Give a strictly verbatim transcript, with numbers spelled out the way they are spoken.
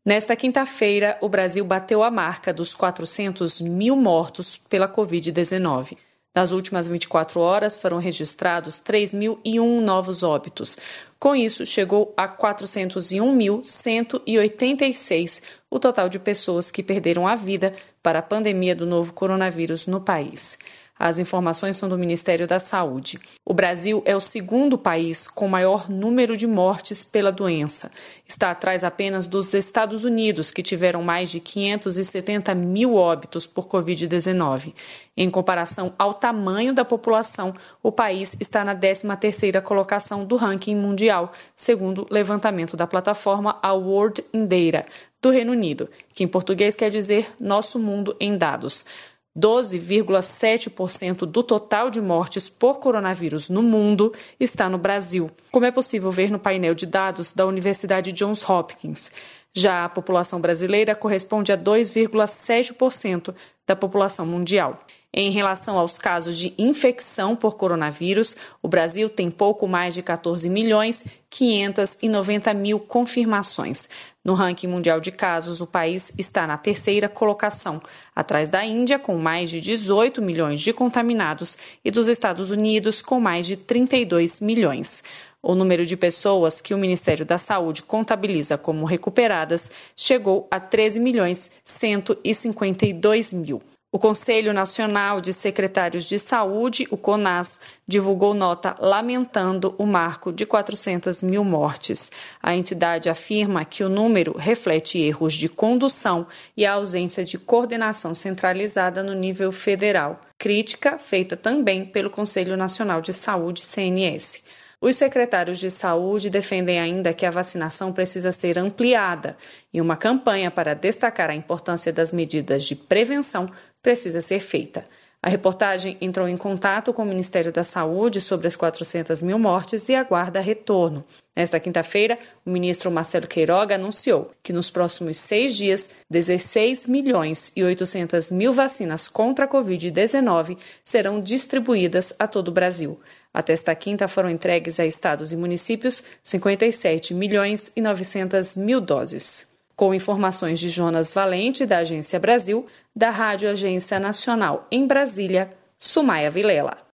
Nesta quinta-feira, o Brasil bateu a marca dos quatrocentos mil mortos pela covid dezenove. Nas últimas vinte e quatro horas, foram registrados três mil e um novos óbitos. Com isso, chegou a quatrocentos e um mil cento e oitenta e seis o total de pessoas que perderam a vida para a pandemia do novo coronavírus no país. As informações são do Ministério da Saúde. O Brasil é o segundo país com maior número de mortes pela doença. Está atrás apenas dos Estados Unidos, que tiveram mais de quinhentos e setenta mil óbitos por covid dezenove. Em comparação ao tamanho da população, o país está na décima terceira colocação do ranking mundial, segundo o levantamento da plataforma A World in Data, do Reino Unido, que em português quer dizer Nosso Mundo em Dados. doze vírgula sete por cento do total de mortes por coronavírus no mundo está no Brasil, como é possível ver no painel de dados da Universidade Johns Hopkins. Já a população brasileira corresponde a dois vírgula sete por cento da população mundial. Em relação aos casos de infecção por coronavírus, o Brasil tem pouco mais de quatorze milhões quinhentos e noventa mil confirmações. No ranking mundial de casos, o país está na terceira colocação, atrás da Índia, com mais de dezoito milhões de contaminados, e dos Estados Unidos, com mais de trinta e dois milhões. O número de pessoas que o Ministério da Saúde contabiliza como recuperadas chegou a treze milhões cento e cinquenta e dois mil. O Conselho Nacional de Secretários de Saúde, o CONAS, divulgou nota lamentando o marco de quatrocentas mil mortes. A entidade afirma que o número reflete erros de condução e a ausência de coordenação centralizada no nível federal. Crítica feita também pelo Conselho Nacional de Saúde, C N S. Os secretários de saúde defendem ainda que a vacinação precisa ser ampliada e uma campanha para destacar a importância das medidas de prevenção precisa ser feita. A reportagem entrou em contato com o Ministério da Saúde sobre as quatrocentas mil mortes e aguarda retorno. Nesta quinta-feira, o ministro Marcelo Queiroga anunciou que nos próximos seis dias, dezesseis milhões e oitocentas mil vacinas contra a covid dezenove serão distribuídas a todo o Brasil. Até esta quinta foram entregues a estados e municípios cinquenta e sete milhões e novecentas mil doses. Com informações de Jonas Valente, da Agência Brasil, da Rádio Agência Nacional em Brasília, Sumaia Vilela.